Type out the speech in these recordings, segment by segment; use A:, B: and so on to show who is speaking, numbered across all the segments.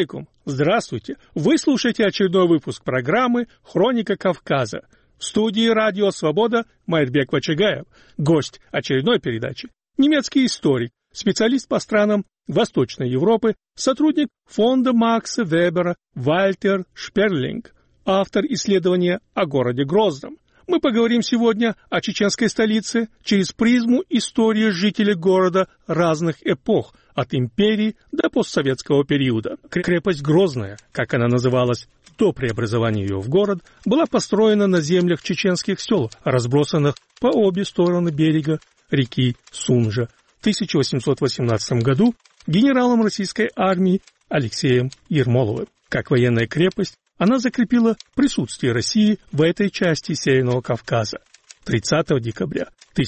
A: алейкум! Здравствуйте! Вы слушаете очередной выпуск программы «Хроника Кавказа». В студии «Радио Свобода» Майрбек Вачагаев. Гость очередной передачи – немецкий историк, специалист по странам Восточной Европы, сотрудник фонда Макса Вебера Вальтер Шперлинг, автор исследования о городе Грозном. Мы поговорим сегодня о чеченской столице через призму истории жителей города разных эпох, от империи до постсоветского периода. Крепость Грозная, как она называлась до преобразования ее в город, была построена на землях чеченских сел, разбросанных по обе стороны берега реки Сунжа в 1818 году генералом российской армии Алексеем Ермоловым. Как военная крепость, она закрепила присутствие России в этой части Северного Кавказа. 30 декабря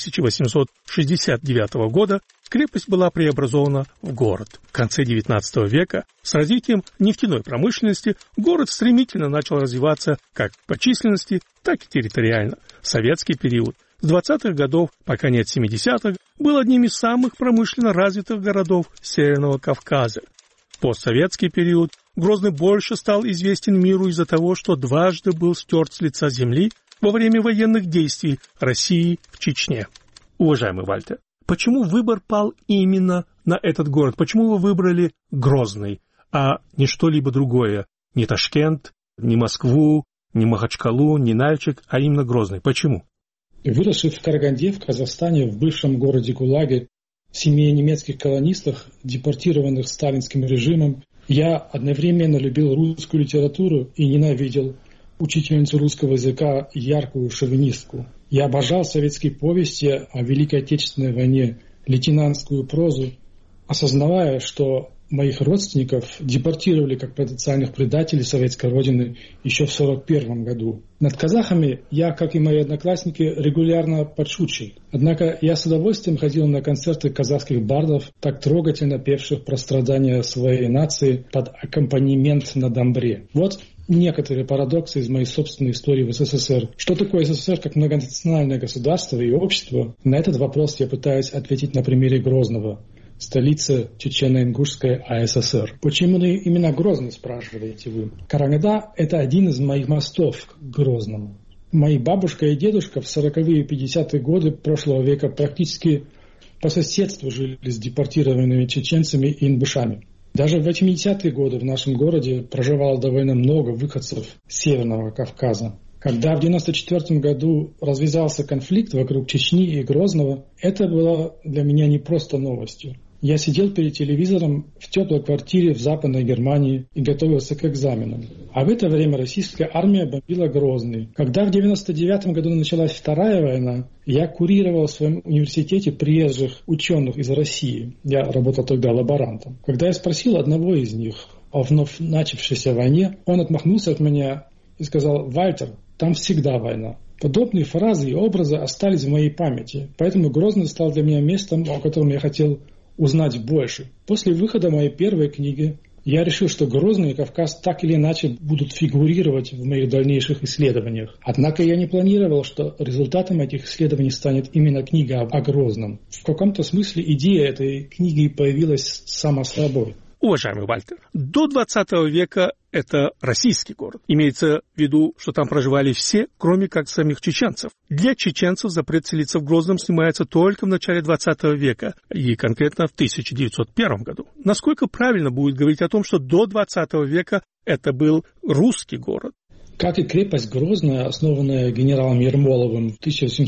A: 1869 года крепость была преобразована в город. В конце XIX века с развитием нефтяной промышленности город стремительно начал развиваться как по численности, так и территориально. Советский период с 20-х годов по конец 70-х был одним из самых промышленно развитых городов Северного Кавказа. В постсоветский период Грозный больше стал известен миру из-за того, что дважды был стерт с лица земли во время военных действий России в Чечне. Уважаемый Вальтер, почему выбор пал именно на этот город? Почему вы выбрали Грозный, а не что-либо другое? Не Ташкент, не Москву, не Махачкалу, не Нальчик, а именно Грозный. Почему?
B: Выросший в Караганде, в Казахстане, в бывшем городе ГУЛАГе, в семье немецких колонистов, депортированных сталинским режимом, я одновременно любил русскую литературу и ненавидел учительницу русского языка, яркую шовинистку. Я обожал советские повести о Великой Отечественной войне, лейтенантскую прозу, осознавая, что моих родственников депортировали как потенциальных предателей советской родины еще в 1941 году. Над казахами я, как и мои одноклассники, регулярно подшучивал. Однако я с удовольствием ходил на концерты казахских бардов, так трогательно певших про страдания своей нации под аккомпанемент на домбре. Вот некоторые парадоксы из моей собственной истории в СССР. Что такое СССР как многонациональное государство и общество? На этот вопрос я пытаюсь ответить на примере Грозного, столицы Чечено-Ингушской АССР. Почему именно Грозный, спрашиваете вы? Караганда – это один из моих мостов к Грозному. Мои бабушка и дедушка в 40-е и 50-е годы прошлого века практически по соседству жили с депортированными чеченцами и ингушами. Даже в 80-е годы в нашем городе проживало довольно много выходцев с Северного Кавказа. Когда в 1994 году развязался конфликт вокруг Чечни и Грозного, это было для меня не просто новостью. Я сидел перед телевизором в теплой квартире в Западной Германии и готовился к экзаменам. А в это время российская армия бомбила Грозный. Когда в 1999 году началась Вторая война, я курировал в своем университете приезжих ученых из России. Я работал тогда лаборантом. Когда я спросил одного из них о вновь начавшейся войне, он отмахнулся от меня и сказал: «Вальтер, там всегда война». Подобные фразы и образы остались в моей памяти, поэтому Грозный стал для меня местом, о котором я хотел узнать больше. После выхода моей первой книги я решил, что Грозный и Кавказ так или иначе будут фигурировать в моих дальнейших исследованиях. Однако я не планировал, что результатом этих исследований станет именно книга о Грозном. В каком-то смысле идея этой книги появилась сама собой.
A: Уважаемый Вальтер, до 20 века это российский город. Имеется в виду, что там проживали все, кроме как самих чеченцев. Для чеченцев запрет селиться в Грозном снимается только в начале 20 века, и конкретно в 1901 году. Насколько правильно будет говорить о том, что до 20 века это был русский город?
B: Как и крепость Грозная, основанная генералом Ермоловым в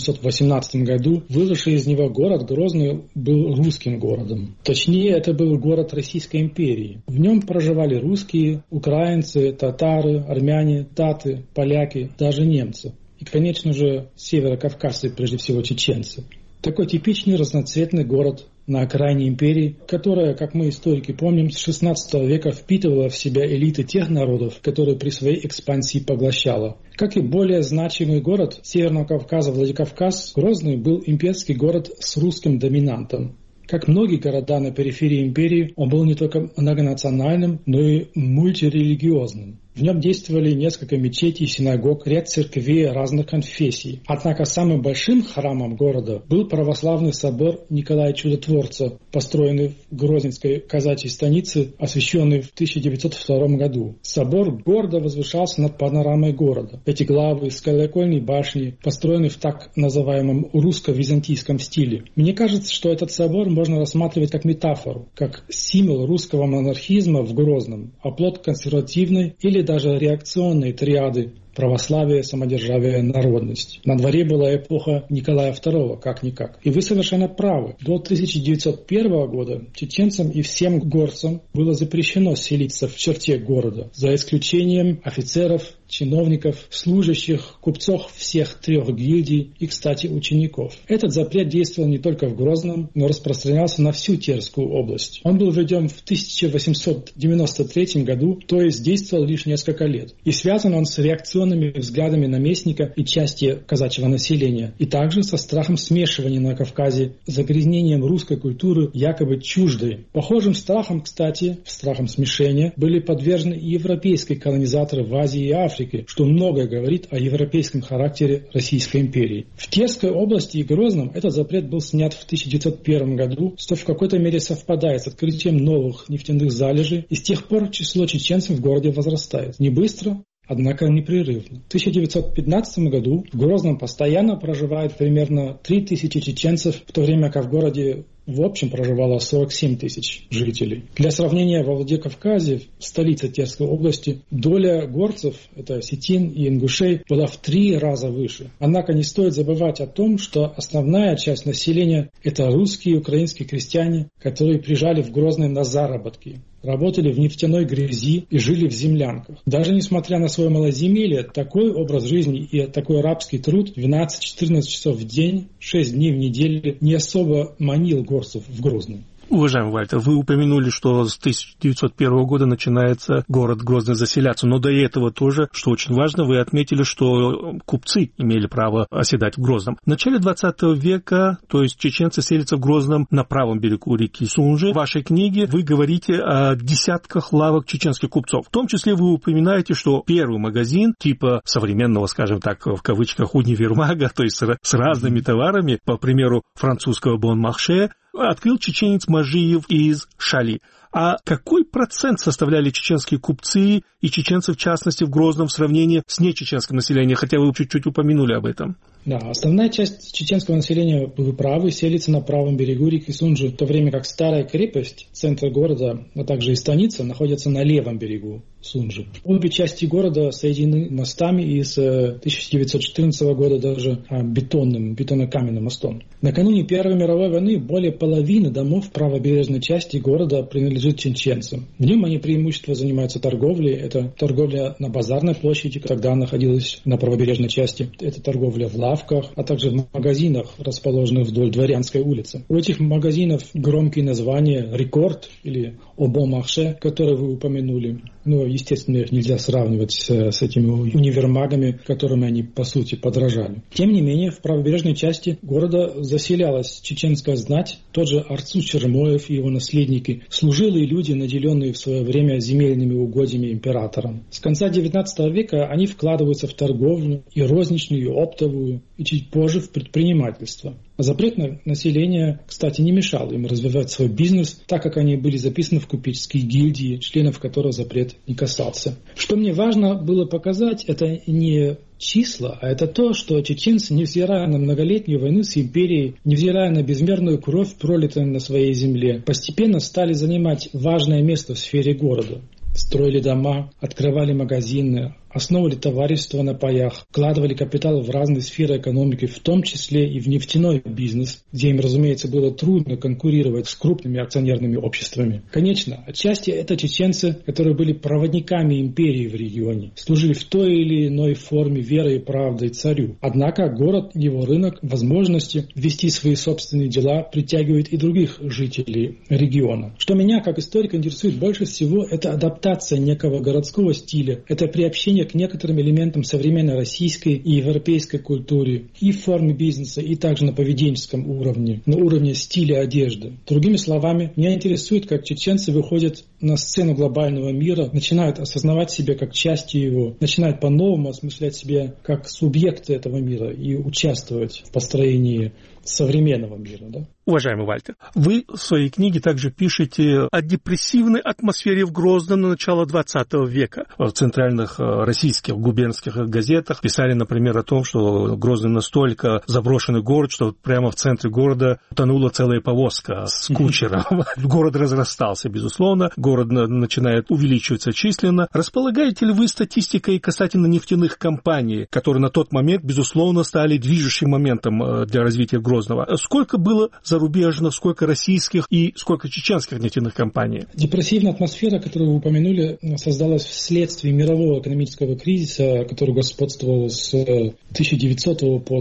B: 1718 году, выросший из него город Грозный был русским городом. Точнее, это был город Российской империи. В нем проживали русские, украинцы, татары, армяне, таты, поляки, даже немцы. И, конечно же, северокавказцы, прежде всего чеченцы. Такой типичный разноцветный город на окраине империи, которая, как мы историки помним, с XVI века впитывала в себя элиты тех народов, которые при своей экспансии поглощала. Как и более значимый город Северного Кавказа Владикавказ, Грозный был имперский город с русским доминантом. Как многие города на периферии империи, он был не только многонациональным, но и мультирелигиозным. В нем действовали несколько мечетей, синагог, ряд церквей разных конфессий. Однако самым большим храмом города был православный собор Николая Чудотворца, построенный в Грозненской казачьей станице, освященный в 1902 году. Собор гордо возвышался над панорамой города. Пятиглавый, с колокольной башней, построенный в так называемом русско-византийском стиле. Мне кажется, что этот собор можно рассматривать как метафору, как символ русского монархизма в Грозном, оплот консервативной или даже реакционной триады православие, самодержавие, народность. На дворе была эпоха Николая II, как-никак. И вы совершенно правы. До 1901 года чеченцам и всем горцам было запрещено селиться в черте города, за исключением офицеров, чиновников, служащих, купцов всех 3 гильдий и, кстати, учеников. Этот запрет действовал не только в Грозном, но распространялся на всю Терскую область. Он был введен в 1893 году, то есть действовал лишь несколько лет. И связан он с реакционными взглядами наместника и части казачьего населения, и также со страхом смешивания на Кавказе, загрязнением русской культуры якобы чуждой. Похожим страхом, кстати, страхом смешения, были подвержены и европейские колонизаторы в Азии и Африке, что многое говорит о европейском характере Российской империи. В Терской области и Грозном этот запрет был снят в 1901 году, что в какой-то мере совпадает с открытием новых нефтяных залежей, и с тех пор число чеченцев в городе возрастает. Не быстро, однако непрерывно. В 1915 году в Грозном постоянно проживает примерно 3000 чеченцев, в то время как в городе в общем проживало 47 тысяч жителей. Для сравнения, во Владикавказе, столице Терской области, доля горцев, это осетин и ингушей, была в 3 раза выше. Однако не стоит забывать о том, что основная часть населения – это русские и украинские крестьяне, которые приезжали в Грозный на заработки, работали в нефтяной грязи и жили в землянках. Даже несмотря на свое малоземелье, такой образ жизни и такой рабский труд 12-14 часов в день, 6 дней в неделю не особо манил горцев в Грозный.
A: Уважаемый Вальтер, вы упомянули, что с 1901 года начинается город Грозный заселяться, но до этого тоже, что очень важно, вы отметили, что купцы имели право оседать в Грозном. В начале 20 века, то есть чеченцы селятся в Грозном на правом берегу реки Сунжи. В вашей книге вы говорите о десятках лавок чеченских купцов. В том числе вы упоминаете, что первый магазин типа современного, скажем так, в кавычках, универмага, то есть с разными товарами, по примеру французского Бон-Марше, открыл чеченец Мажиев из Шали. А какой процент составляли чеченские купцы и чеченцы, в частности, в Грозном в сравнении с нечеченским населением? Хотя вы чуть-чуть упомянули об этом.
B: Да, основная часть чеченского населения, вы правы, селится на правом берегу реки Сунжи, в то время как старая крепость, центр города, а также и станица, находятся на левом берегу Сунжи. Обе части города соединены мостами и с 1914 года даже бетонно-каменным мостом. Накануне Первой мировой войны более половины домов в правобережной части города принадлежит чеченцам. В нем они преимущественно занимаются торговлей. Это торговля на базарной площади, тогда находилась на правобережной части. Это торговля в лавках, а также в магазинах, расположенных вдоль Дворянской улицы. У этих магазинов громкие названия «Рекорд» или «Обо-Марше», которые вы упомянули. Но, естественно, их нельзя сравнивать с этими универмагами, которыми они, по сути, подражали. Тем не менее, в правобережной части города заселялась чеченская знать, тот же Арцу Чермоев и его наследники, служилые люди, наделенные в свое время земельными угодьями императором. С конца XIX века они вкладываются в торговлю, и розничную, и оптовую, и чуть позже в предпринимательство. А запрет на население, кстати, не мешал им развивать свой бизнес, так как они были записаны в купеческие гильдии, членов которых запрет не касался. Что мне важно было показать, это не числа, а это то, что чеченцы, невзирая на многолетнюю войну с империей, невзирая на безмерную кровь, пролитую на своей земле, постепенно стали занимать важное место в сфере города. Строили дома, открывали магазины, основывали товарищества на паях, вкладывали капитал в разные сферы экономики, в том числе и в нефтяной бизнес, где им, разумеется, было трудно конкурировать с крупными акционерными обществами. Конечно, отчасти это чеченцы, которые были проводниками империи в регионе, служили в той или иной форме верой и правдой царю. Однако город, его рынок, возможности вести свои собственные дела притягивает и других жителей региона. Что меня, как историка, интересует больше всего, это адаптация некого городского стиля, это приобщение к некоторым элементам современной российской и европейской культуре и в форме бизнеса, и также на поведенческом уровне, на уровне стиля одежды. Другими словами, меня интересует, как чеченцы выходят на сцену глобального мира, начинают осознавать себя как частью его, начинают по-новому осмыслять себя как субъекты этого мира и участвовать в построении современного мира. Да?
A: Уважаемый Вальтер, вы в своей книге также пишете о депрессивной атмосфере в Грозном на начало XX века. В центральных российских губернских газетах писали, например, о том, что Грозный настолько заброшенный город, что прямо в центре города утонула целая повозка с кучером. Город разрастался, безусловно, город начинает увеличиваться численно. Располагаете ли вы статистикой касательно нефтяных компаний, которые на тот момент, безусловно, стали движущим моментом для развития Грозного? Сколько было зарубежных, сколько российских и сколько чеченских нефтяных компаний?
B: Депрессивная атмосфера, которую вы упомянули, создалась вследствие мирового экономического кризиса, который господствовал с 1900 по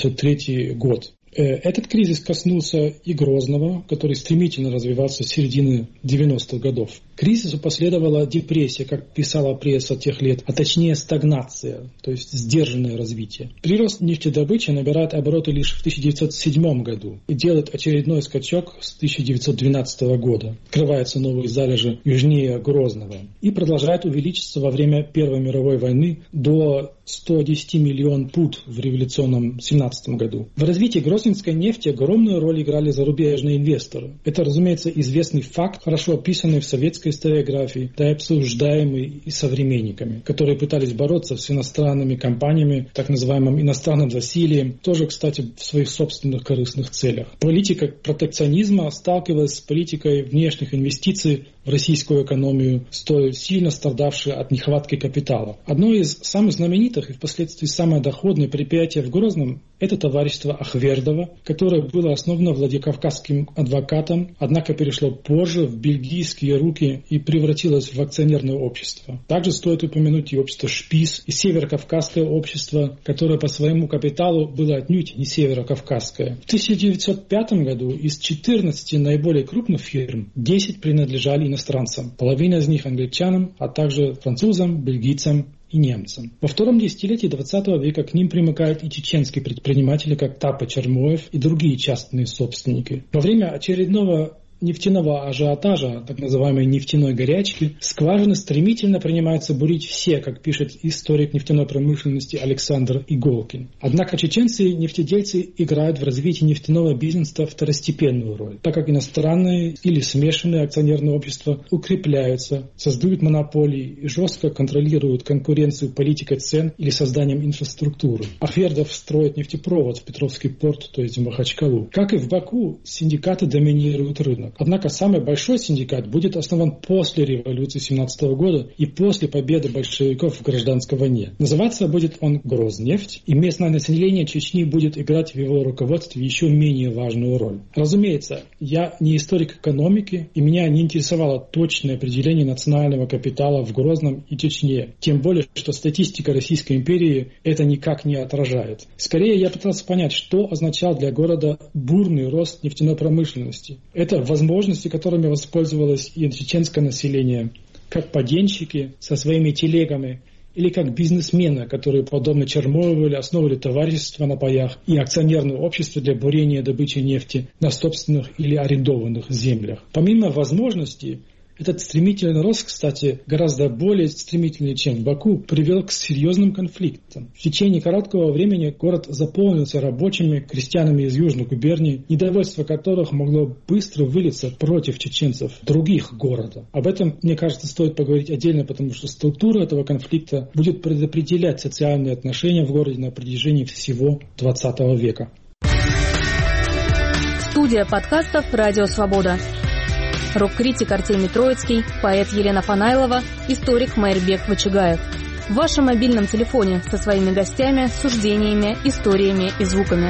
B: 1903 год. Этот кризис коснулся и Грозного, который стремительно развивался с середины 90-х годов. Кризису последовала депрессия, как писала пресса тех лет, а точнее стагнация, то есть сдержанное развитие. Прирост нефтедобычи набирает обороты лишь в 1907 году и делает очередной скачок с 1912 года. Открываются новые залежи южнее Грозного и продолжает увеличиться во время Первой мировой войны до 110 миллионов пуд в революционном 17 году. В развитии грозненской нефти огромную роль играли зарубежные инвесторы. Это, разумеется, известный факт, хорошо описанный в советской историографии, да и обсуждаемый и современниками, которые пытались бороться с иностранными компаниями, так называемым иностранным засилием, тоже, кстати, в своих собственных корыстных целях. Политика протекционизма сталкивалась с политикой внешних инвестиций в российскую экономию, столь сильно страдавшей от нехватки капитала. Одно из самых знаменитых и впоследствии самое доходное предприятие в Грозном – это товарищество Ахвердова, которое было основано владикавказским адвокатом, однако перешло позже в бельгийские руки и превратилось в акционерное общество. Также стоит упомянуть и общество «Шпис», и северокавказское общество, которое по своему капиталу было отнюдь не северокавказское. В 1905 году из 14 наиболее крупных фирм 10 принадлежали иностранцам, половина из них англичанам, а также французам, бельгийцам и немцам. Во втором десятилетии 20 века к ним примыкают и чеченские предприниматели, как Тапа Чермоев и другие частные собственники. Во время очередного нефтяного ажиотажа, так называемой нефтяной горячки, скважины стремительно принимаются бурить все, как пишет историк нефтяной промышленности Александр Иголкин. Однако чеченцы-нефтедельцы играют в развитии нефтяного бизнеса второстепенную роль, так как иностранные или смешанные акционерные общества укрепляются, создают монополии и жестко контролируют конкуренцию политикой цен или созданием инфраструктуры. Ахвердов строит нефтепровод в Петровский порт, то есть в Махачкалу. Как и в Баку, синдикаты доминируют рынок. Однако самый большой синдикат будет основан после революции 17 года и после победы большевиков в гражданской войне. Называться будет он «Грознефть», и местное население Чечни будет играть в его руководстве еще менее важную роль. Разумеется, я не историк экономики, и меня не интересовало точное определение национального капитала в Грозном и Чечне. Тем более, что статистика Российской империи это никак не отражает. Скорее, я пытался понять, что означал для города бурный рост нефтяной промышленности. Это возможности, которыми воспользовалось и чеченское население, как паденщики со своими телегами, или как бизнесмены, которые, подобно Чермоеву, основывали товарищества на паях и акционерное общество для бурения и добычи нефти на собственных или арендованных землях. Помимо возможностей, этот стремительный рост, кстати, гораздо более стремительный, чем в Баку, привел к серьезным конфликтам. В течение короткого времени город заполнился рабочими, крестьянами из южных губерний, недовольство которых могло быстро вылиться против чеченцев других города. Об этом, мне кажется, стоит поговорить отдельно, потому что структура этого конфликта будет предопределять социальные отношения в городе на протяжении всего 20 века.
C: Студия подкастов «Радио Свобода». Рок-критик Артемий Троицкий, поэт Елена Фанайлова, историк Майрбек Вачигаев. В вашем мобильном телефоне со своими гостями, суждениями, историями и звуками.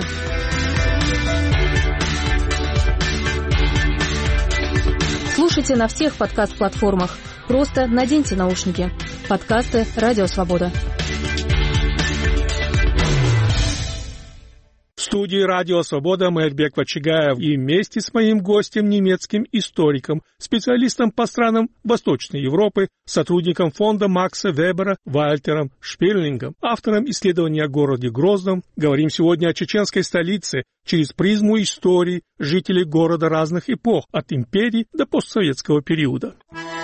C: Слушайте на всех подкаст-платформах. Просто наденьте наушники. Подкасты «Радио Свобода».
A: В студии «Радио Свобода» Майрбек Вачигаев и вместе с моим гостем, немецким историком, специалистом по странам Восточной Европы, сотрудником фонда Макса Вебера Вальтером Шпирлингом, автором исследования о городе Грозном, говорим сегодня о чеченской столице через призму истории жителей города разных эпох, от империи до постсоветского периода.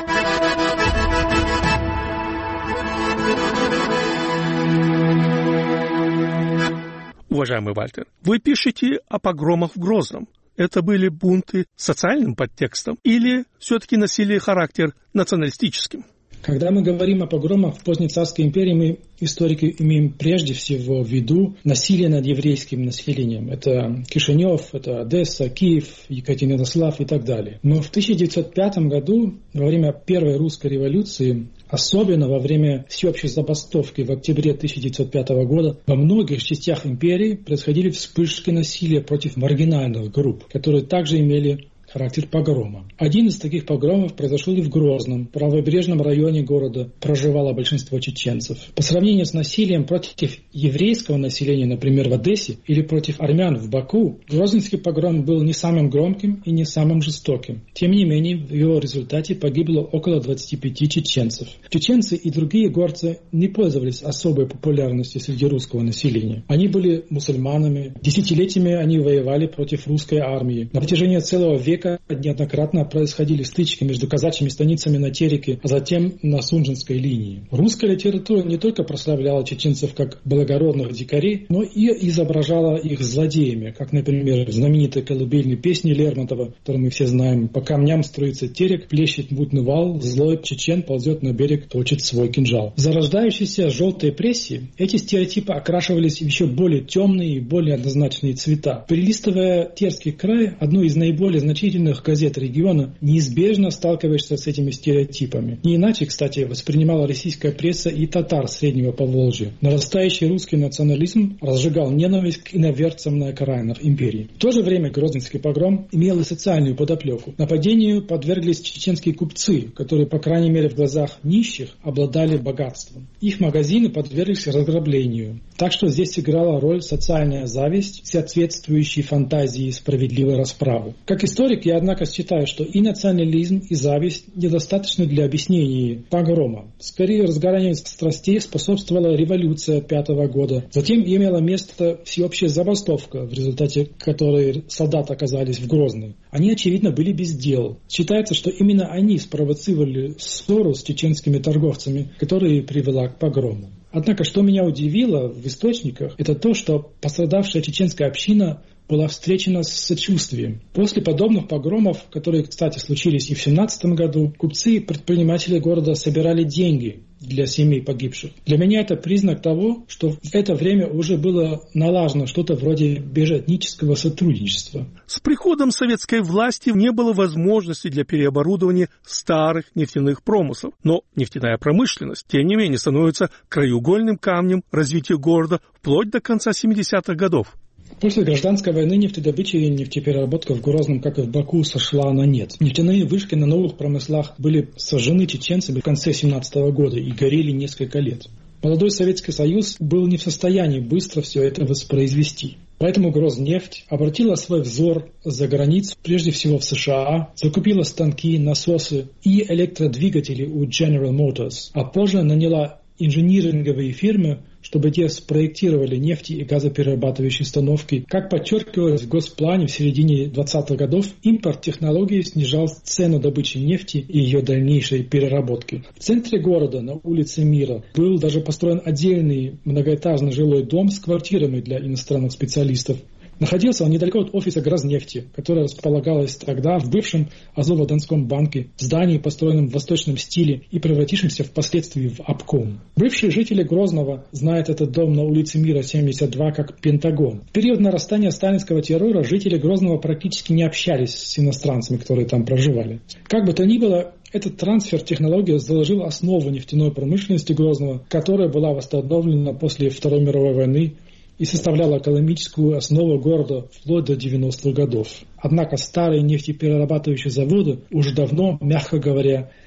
A: Уважаемый Вальтер, вы пишете о погромах в Грозном. Это были бунты с социальным подтекстом или все-таки носили характер националистическим?
B: Когда мы говорим о погромах в поздней царской империи, мы, историки, имеем прежде всего в виду насилие над еврейским населением. Это Кишинев, это Одесса, Киев, Екатеринослав и так далее. Но в 1905 году, во время Первой русской революции, особенно во время всеобщей забастовки в октябре 1905 года, во многих частях империи происходили вспышки насилия против маргинальных групп, которые также имели характер погрома. Один из таких погромов произошел и в Грозном, правобережном районе города проживало большинство чеченцев. По сравнению с насилием против еврейского населения, например, в Одессе, или против армян в Баку, Грозненский погром был не самым громким и не самым жестоким. Тем не менее, в его результате погибло около 25 чеченцев. Чеченцы и другие горцы не пользовались особой популярностью среди русского населения. Они были мусульманами, десятилетиями они воевали против русской армии. На протяжении целого века неоднократно происходили стычки между казачьими станицами на Тереке, а затем на Сунжинской линии. Русская литература не только прославляла чеченцев как благородных дикарей, но и изображала их злодеями, как, например, в знаменитой колыбельной песне Лермонтова, которую мы все знаем: «По камням струится Терек, плещет мутный вал, злой чечен ползет на берег, точит свой кинжал». В зарождающейся желтой прессе эти стереотипы окрашивались в еще более темные и более однозначные цвета. Перелистывая Терский край, одну из наиболее значительных газет региона, неизбежно сталкиваешься с этими стереотипами. Не иначе, кстати, воспринимала российская пресса и татар Среднего Поволжья. Нарастающий русский национализм разжигал ненависть к иноверцам на окраинах империи. В то же время Грозненский погром имел и социальную подоплеку. Нападению подверглись чеченские купцы, которые, по крайней мере в глазах нищих, обладали богатством. Их магазины подверглись разграблению. Так что здесь сыграла роль социальная зависть, соответствующей фантазии справедливой расправы. Как историк, я, однако, считаю, что и национализм, и зависть недостаточны для объяснения погрома. Скорее, разгоранию страстей способствовала революция 1905 года. Затем имела место всеобщая забастовка, в результате которой солдаты оказались в Грозном. Они, очевидно, были без дел. Считается, что именно они спровоцировали ссору с чеченскими торговцами, которая и привела к погрому. Однако, что меня удивило в источниках, это то, что пострадавшая чеченская община была встречена с сочувствием. После подобных погромов, которые, кстати, случились и в 1917 году, купцы и предприниматели города собирали деньги для семей погибших. Для меня это признак того, что в это время уже было налажено что-то вроде межэтнического сотрудничества.
A: С приходом советской власти не было возможности для переоборудования старых нефтяных промыслов, но нефтяная промышленность, тем не менее, становится краеугольным камнем развития города вплоть до конца 70-х годов.
B: После гражданской войны нефтедобыча и нефтепереработка в Грозном, как и в Баку, сошла на нет. Нефтяные вышки на новых промыслах были сожжены чеченцами в конце 1917 года и горели несколько лет. Молодой Советский Союз был не в состоянии быстро все это воспроизвести. Поэтому Грознефть обратила свой взор за границу, прежде всего в США, закупила станки, насосы и электродвигатели у General Motors, а позже наняла инжиниринговые фирмы, чтобы те спроектировали нефти- и газоперерабатывающие установки. Как подчеркивалось в госплане в середине 20-х годов, импорт технологий снижал цену добычи нефти и ее дальнейшей переработки. В центре города, на улице Мира, был даже построен отдельный многоэтажный жилой дом с квартирами для иностранных специалистов. Находился он недалеко от офиса Грознефти, которое располагалось тогда в бывшем Азово-Донском банке, в здании, построенном в восточном стиле и превратившемся впоследствии в обком. Бывшие жители Грозного знают этот дом на улице Мира 72 как Пентагон. В период нарастания сталинского террора жители Грозного практически не общались с иностранцами, которые там проживали. Как бы то ни было, этот трансфер технологий заложил основу нефтяной промышленности Грозного, которая была восстановлена после Второй мировой войны и составляла экономическую основу города вплоть до 90-х годов. Однако старые нефтеперерабатывающие заводы уже давно, мягко говоря,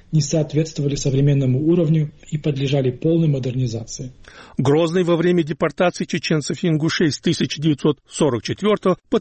B: не соответствовали современному уровню и подлежали полной модернизации.
A: Грозный во время депортации чеченцев и ингушей с 1944 по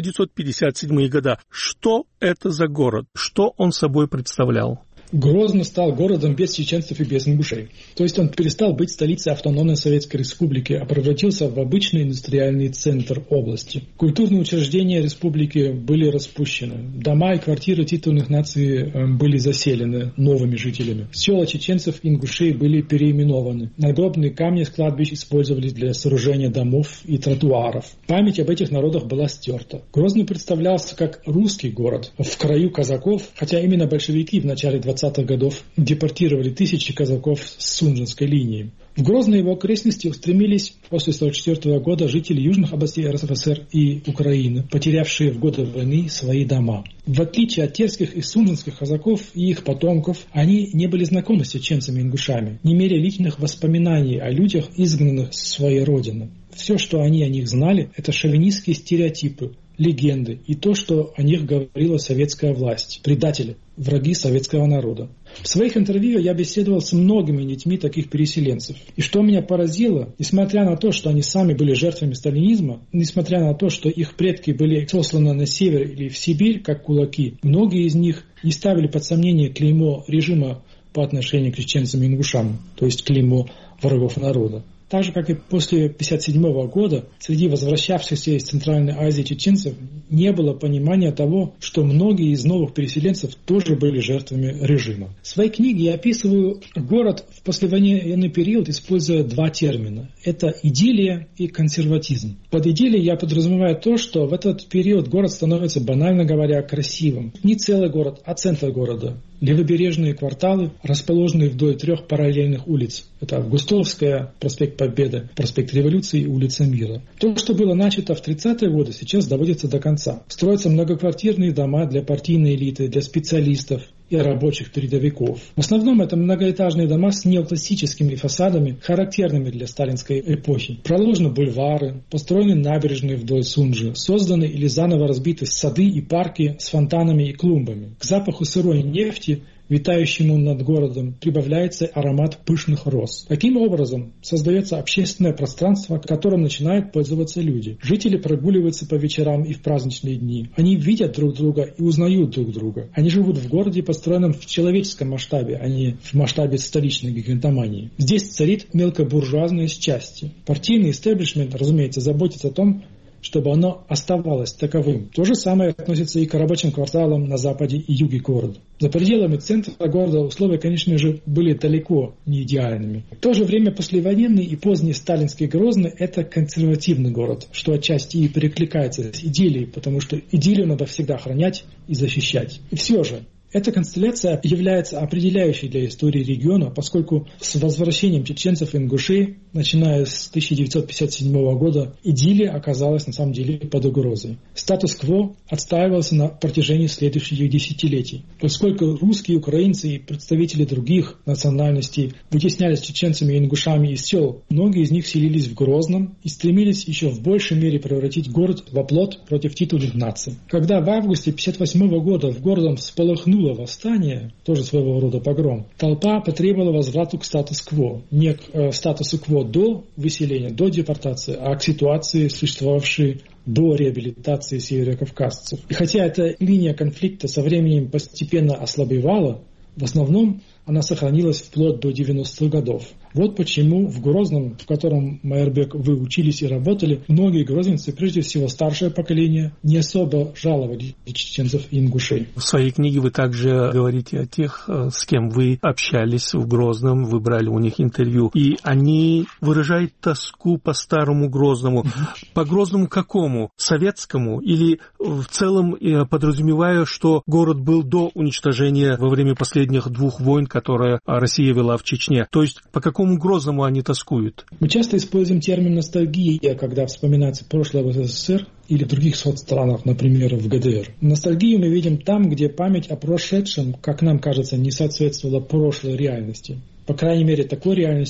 A: 1957 года. Что это за город? Что он собой представлял?
B: Грозный стал городом без чеченцев и без ингушей. То есть он перестал быть столицей автономной Советской Республики, а превратился в обычный индустриальный центр области. Культурные учреждения республики были распущены. Дома и квартиры титульных наций были заселены новыми жителями. Села чеченцев и ингушей были переименованы. Надгробные камни с кладбищ использовались для сооружения домов и тротуаров. Память об этих народах была стерта. Грозный представлялся как русский город в краю казаков, хотя именно большевики в начале 20-х годов депортировали тысячи казаков с Сунжинской линии. В Грозный и его окрестности устремились после 1944 года жители южных областей РСФСР и Украины, потерявшие в годы войны свои дома. В отличие от терских и сунжинских казаков и их потомков, они не были знакомы с чеченцами и ингушами, не имели личных воспоминаний о людях, изгнанных с своей родины. Все, что они о них знали, это шовинистские стереотипы, легенды и то, что о них говорила советская власть, предатели, враги советского народа. В своих интервью я беседовал с многими детьми таких переселенцев. И что меня поразило, несмотря на то, что они сами были жертвами сталинизма, несмотря на то, что их предки были сосланы на север или в Сибирь, как кулаки, многие из них не ставили под сомнение клеймо режима по отношению к чеченцам и ингушам, то есть клеймо врагов народа. Так же, как и после 1957 года, среди возвращавшихся из Центральной Азии чеченцев не было понимания того, что многие из новых переселенцев тоже были жертвами режима. В своей книге я описываю город в послевоенный период, используя два термина. Это идиллия и консерватизм. Под идиллией я подразумеваю то, что в этот период город становится, банально говоря, красивым. Не целый город, а центр города. Левобережные кварталы, расположенные вдоль 3 параллельных улиц. Это Августовская, проспект Победы, проспект Революции и улица Мира. То, что было начато в 30-е годы, сейчас доводится до конца. Строятся многоквартирные дома для партийной элиты, для специалистов и рабочих передовиков. В основном это многоэтажные дома с неоклассическими фасадами, характерными для сталинской эпохи. Проложены бульвары, построены набережные вдоль Сунжи, созданы или заново разбиты сады и парки с фонтанами и клумбами. К запаху сырой нефти, витающему над городом, прибавляется аромат пышных роз. Таким образом, создается общественное пространство, которым начинают пользоваться люди. Жители прогуливаются по вечерам и в праздничные дни. Они видят друг друга и узнают друг друга. Они живут в городе, построенном в человеческом масштабе, а не в масштабе столичной гигантомании. Здесь царит мелкобуржуазное счастье. Партийный истеблишмент, разумеется, заботится о том, чтобы оно оставалось таковым. То же самое относится и к рабочим кварталам на западе и юге города. За пределами центра города условия, конечно же, были далеко не идеальными. В то же время послевоенный и поздний сталинский Грозный – это консервативный город, что отчасти и перекликается с идиллией, потому что идиллию надо всегда охранять и защищать. И все же, эта констелляция является определяющей для истории региона, поскольку с возвращением чеченцев и ингушей, начиная с 1957 года, идиллия оказалась на самом деле под угрозой. Статус-кво отстаивался на протяжении следующих десятилетий. Поскольку русские, украинцы и представители других национальностей вытеснялись чеченцами и ингушами из сел, многие из них селились в Грозном и стремились еще в большей мере превратить город в оплот против титульных наций. Когда в августе 1958 года в городом всполыхнуло восстание, тоже своего рода погром, толпа потребовала возврату к статус-кво. Не к статусу-кво до выселения, до депортации, а к ситуации, существовавшей до реабилитации северокавказцев. И хотя эта линия конфликта со временем постепенно ослабевала, в основном она сохранилась вплоть до 90-х годов. Вот почему в Грозном, в котором, Майербек, вы учились и работали, многие грозненцы, прежде всего старшее поколение, не особо жаловали чеченцев и ингушей.
A: В своей книге вы также говорите о тех, с кем вы общались в Грозном, вы брали у них интервью, и они выражают тоску по старому Грозному. По Грозному какому? Советскому? Или в целом подразумевая, что город был до уничтожения во время последних 2 войн, которые Россия вела в Чечне? То есть по какому Грозному они тоскуют?
B: Мы часто используем термин «ностальгия», когда вспоминается прошлое в СССР или в других соцстранах, например, в ГДР. Ностальгию мы видим там, где память о прошедшем, как нам кажется, не соответствовала прошлой реальности. По крайней мере, такой реальности,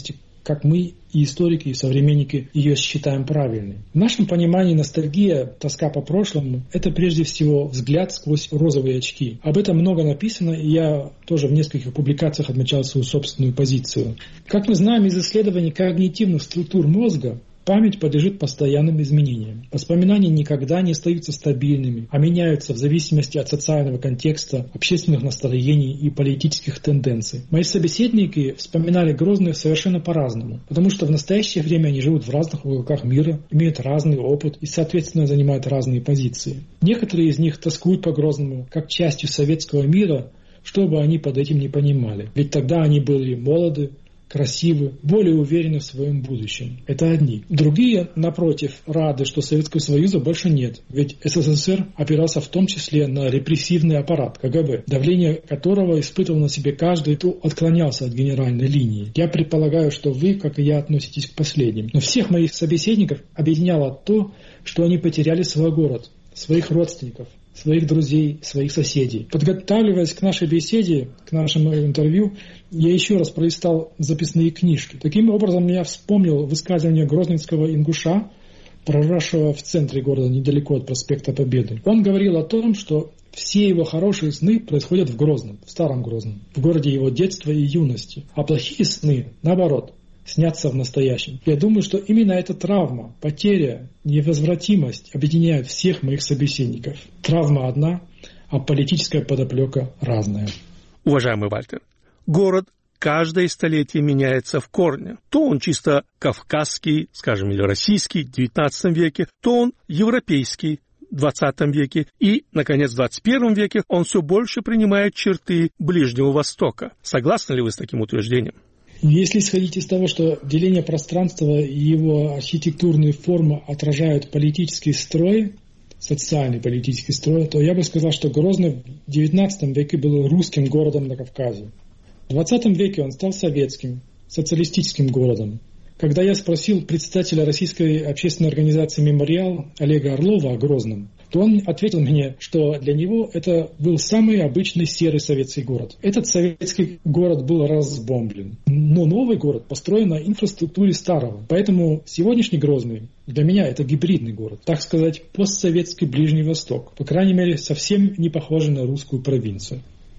B: как мы и историки, и современники ее считаем правильной. В нашем понимании ностальгия, тоска по прошлому – это прежде всего взгляд сквозь розовые очки. Об этом много написано, и я тоже в нескольких публикациях отмечал свою собственную позицию. Как мы знаем из исследований когнитивных структур мозга, память подлежит постоянным изменениям. Воспоминания никогда не остаются стабильными, а меняются в зависимости от социального контекста, общественных настроений и политических тенденций. Мои собеседники вспоминали Грозный совершенно по-разному, потому что в настоящее время они живут в разных уголках мира, имеют разный опыт и, соответственно, занимают разные позиции. Некоторые из них тоскуют по Грозному как частью советского мира, что бы они под этим не понимали. Ведь тогда они были молоды, красивы, более уверены в своем будущем. Это одни. Другие, напротив, рады, что Советского Союза больше нет. Ведь СССР опирался в том числе на репрессивный аппарат КГБ, давление которого испытывал на себе каждый, кто отклонялся от генеральной линии. Я предполагаю, что вы, как и я, относитесь к последним. Но всех моих собеседников объединяло то, что они потеряли свой город, своих родственников, своих друзей, своих соседей. Подготавливаясь к нашей беседе, к нашему интервью, я еще раз пролистал записные книжки. Таким образом, я вспомнил высказывание грозненского ингуша, проросшего в центре города, недалеко от проспекта Победы. Он говорил о том, что все его хорошие сны происходят в Грозном, в Старом Грозном, в городе его детства и юности. А плохие сны, наоборот, снятся в настоящем. Я думаю, что именно эта травма, потеря, невозвратимость объединяют всех моих собеседников. Травма одна, а политическая подоплека разная.
A: Уважаемый Вальтер, город каждое столетие меняется в корне. То он чисто кавказский, скажем, или российский в XIX веке, то он европейский в XX веке, и, наконец, в XXI веке он все больше принимает черты Ближнего Востока. Согласны ли вы с таким утверждением?
B: Если исходить из того, что деление пространства и его архитектурные формы отражают политический строй, социальный политический строй, то я бы сказал, что Грозный в XIX веке был русским городом на Кавказе. В XX веке он стал советским, социалистическим городом. Когда я спросил председателя российской общественной организации «Мемориал» Олега Орлова о Грозном, то он ответил мне, что для него это был самый обычный серый советский город. Этот советский город был разбомблен. Но новый город построен на инфраструктуре старого. Поэтому сегодняшний Грозный для меня это гибридный город. Так сказать, постсоветский Ближний Восток. По крайней мере, совсем не похожий на русскую провинцию.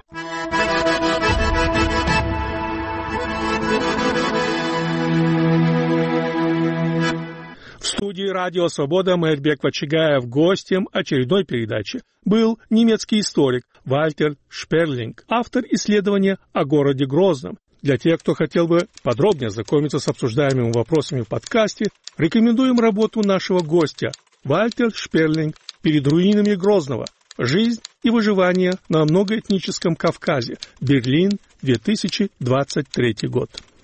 A: В студии «Радио Свобода» Майрбек Вачигаев гостем очередной передачи был немецкий историк Вальтер Шперлинг, автор исследования о городе Грозном. Для тех, кто хотел бы подробнее знакомиться с обсуждаемыми вопросами в подкасте, рекомендуем работу нашего гостя Вальтер Шперлинг «Перед руинами Грозного. Жизнь и выживание на многоэтническом Кавказе. Берлин, 2023 год».